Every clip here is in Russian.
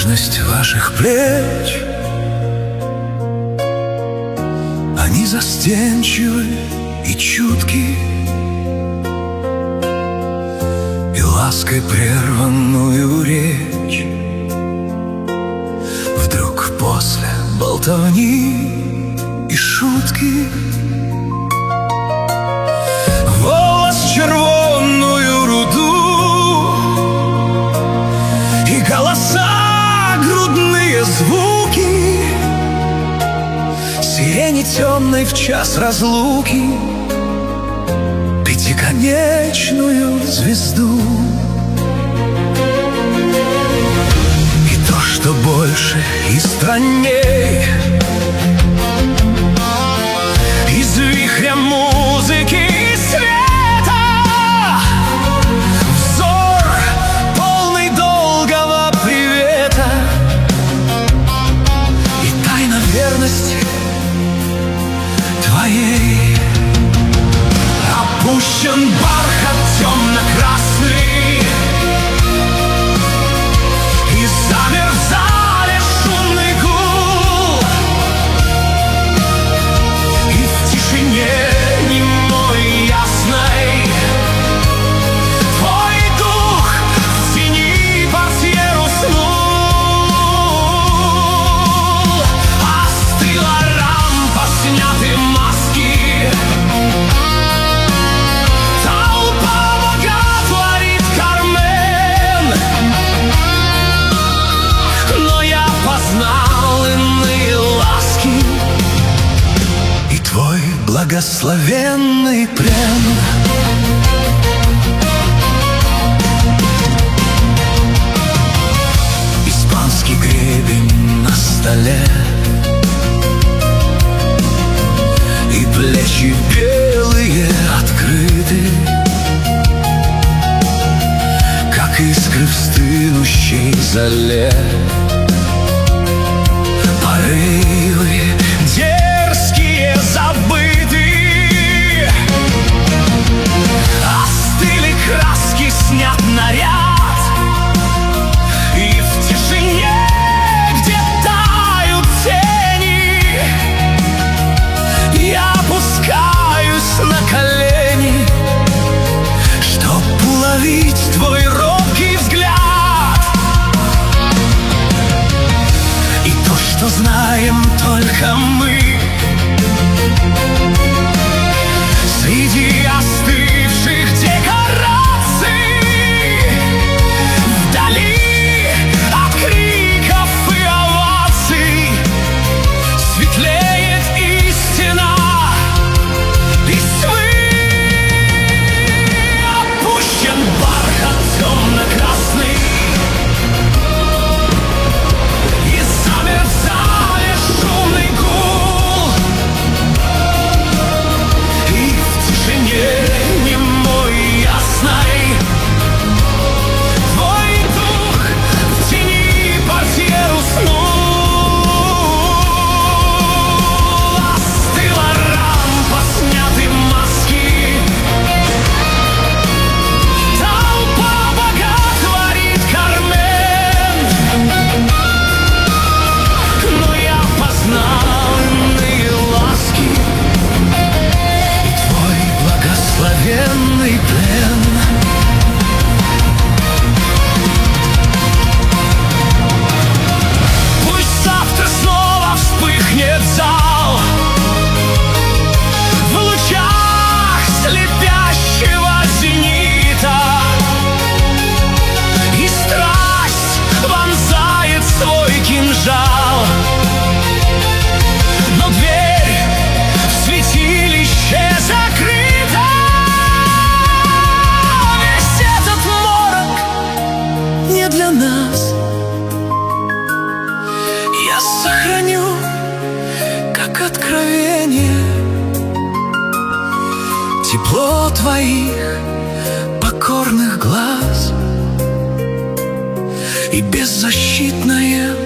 нежность ваших плеч. Они застенчивы и чутки, и лаской прерванную речь вдруг после болтовни и шутки волос червонную руду и голоса грудные звуки сирени темной в час разлуки, пятиконечную звезду. И то, что больше и странней, из вихря музыки и света взор, полный долгого привета, и тайна верности твоей. Опущен бархат темно-красный, и замер в зале шумный гул, и в тишине немой ясной твой дух в тени портьер уснул. Остыла рампа, сняты маски, благословенный плен. Испанский гребень на столе, и плечи белые открыты, как искры в стынущей зале. Порывы дерзкие забыты, остыли краски, снят наряд, и в тишине, где тают тени, я опускаюсь на колени, чтоб уловить твой робкий взгляд. И то, что знаем только мы, среди остывших декораций, вдали от криков и оваций, светлеет истина из тьмы. Опущен бархат темно-красный, и замер в зале шумный гул, и в тишине немой ясной твой дух в тени портьер уснул. Остыла рампа, сняты маски, толпа боготворит Кармен, но я познал иные ласки и твой благословенный плен. Пусть завтра снова вспыхнет зал в лучах слепящего зенита, и страсть вонзает свой кинжал, но дверь в святилище закрыта. Весь этот морок не для нас. Я сохраню, как откровение, тепло твоих покорных глаз и беззащитное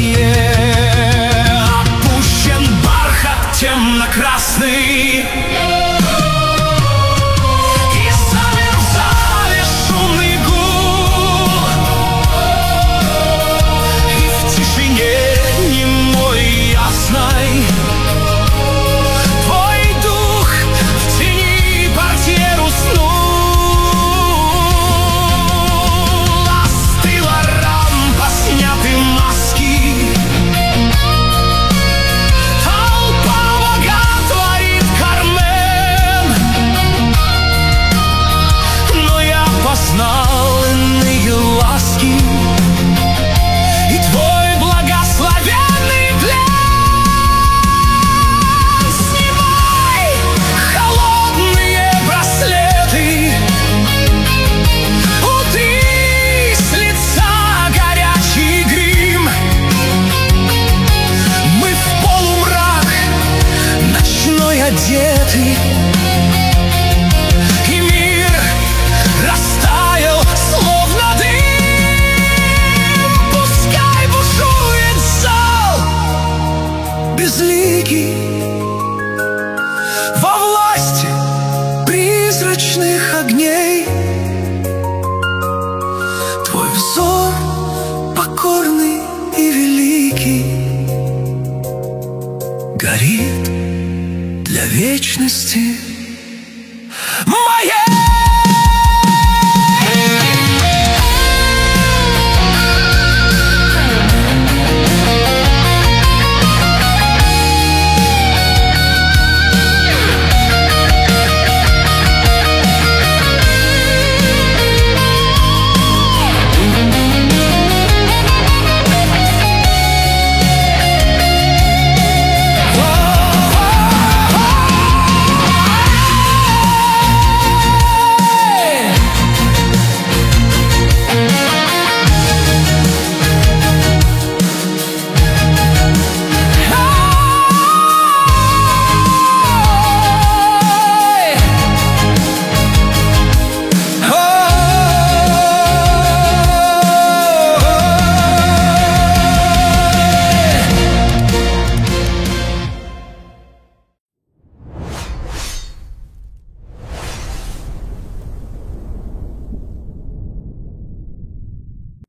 мгновение. Опущен бархат темно-красный,